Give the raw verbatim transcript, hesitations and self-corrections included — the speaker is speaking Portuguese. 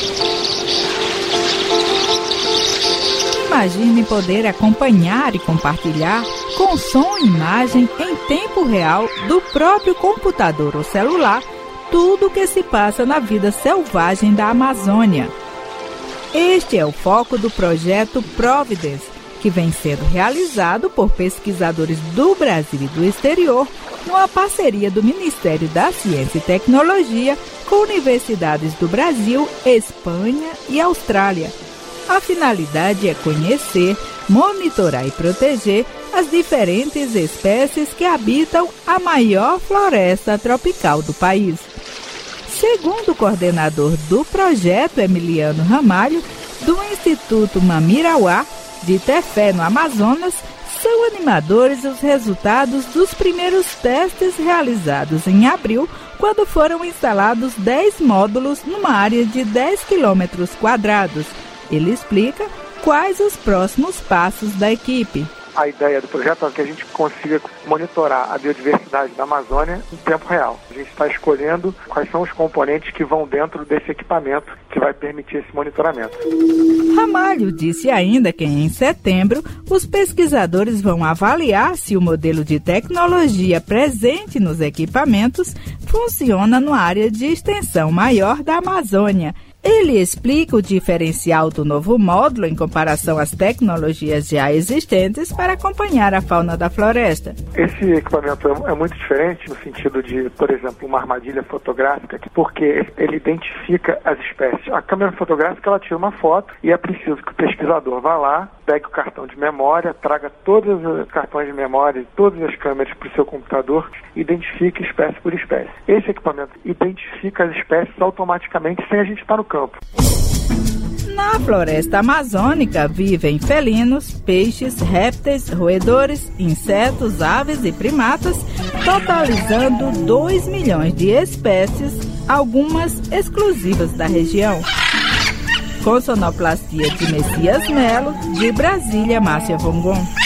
Imagine poder acompanhar e compartilhar com som e imagem em tempo real do próprio computador ou celular tudo o que se passa na vida selvagem da Amazônia. Este é o foco do projeto Providence, que vem sendo realizado por pesquisadores do Brasil e do exterior, numa parceria do Ministério da Ciência e Tecnologia com universidades do Brasil, Espanha e Austrália. A finalidade é conhecer, monitorar e proteger as diferentes espécies que habitam a maior floresta tropical do país. Segundo o coordenador do projeto, Emiliano Ramalho, do Instituto Mamirauá, de Tefé, no Amazonas, são animadores os resultados dos primeiros testes realizados em abril, quando foram instalados dez módulos numa área de dez quilômetros quadrados. Ele explica quais os próximos passos da equipe. A ideia do projeto é que a gente consiga monitorar a biodiversidade da Amazônia em tempo real. A gente está escolhendo quais são os componentes que vão dentro desse equipamento que vai permitir esse monitoramento. Ramalho disse ainda que em setembro os pesquisadores vão avaliar se o modelo de tecnologia presente nos equipamentos funciona numa área de extensão maior da Amazônia. Ele explica o diferencial do novo módulo em comparação às tecnologias já existentes para acompanhar a fauna da floresta. Esse equipamento é muito diferente no sentido de, por exemplo, uma armadilha fotográfica, porque ele identifica as espécies. A câmera fotográfica ela tira uma foto e é preciso que o pesquisador vá lá, pegue o cartão de memória, traga todos os cartões de memória e todas as câmeras para o seu computador e identifique espécie por espécie. Esse equipamento identifica as espécies automaticamente sem a gente estar no campo. Na floresta amazônica vivem felinos, peixes, répteis, roedores, insetos, aves e primatas, totalizando dois milhões de espécies, algumas exclusivas da região. Com sonoplastia de Messias Melo, de Brasília, Márcia Vongon.